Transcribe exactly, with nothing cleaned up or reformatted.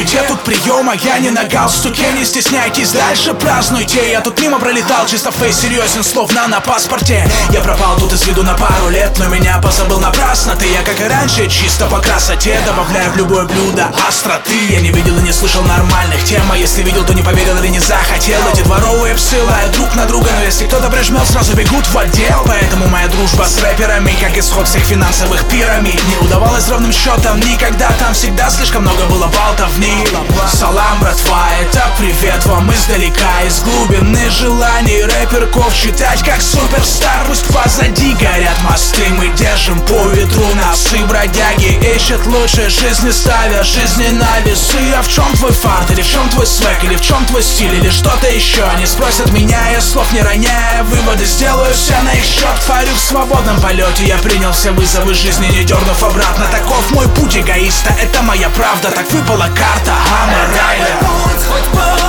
где тут приема? Я не на галстуке, не стесняйтесь, дальше празднуйте. Я тут мимо пролетал, чисто фейс серьезен, словно на паспорте. Я пропал тут из виду на пару лет, но меня позабыл напрасно ты. Я, как и раньше, чисто по красоте, добавляю в любое блюдо остроты. Я не видел и не слышал нормальных тем, а если видел, то не поверил или не захотел. Эти дворовые псы лают друг на друга, но если кто-то прижмет, сразу бегут в отдел. Поэтому моя дружба с рэперами, как исход всех финансовых пирамид, не удавалось ровным счетом никогда. Там всегда слишком много было болтовни. Салам, братва, это привет вам издалека, из глубины желаний рэперков считать как суперстар. Пусть позади горят мосты, мы держим по ветру носы. Бродяги ищут лучшей жизни, ставя жизни на весы. А в чем твой фарт, или в чем твой свек, или в чем твой стиль, или что-то еще? Они спросят меня, я слов не роняя, выводы сделаю все на их счет. Парю в свободном полете, я принял все вызовы жизни, не дернув обратно. Таков мой путь эгоиста, это моя правда, так выпала карта аморальная. Хоть